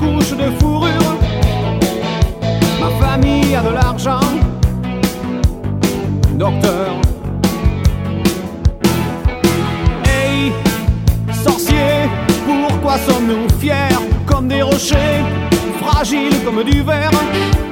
couches de fourrure. Ma famille a de l'argent, docteur. Hey, sorcier, pourquoi sommes-nous fiers comme des rochers, fragiles comme du verre?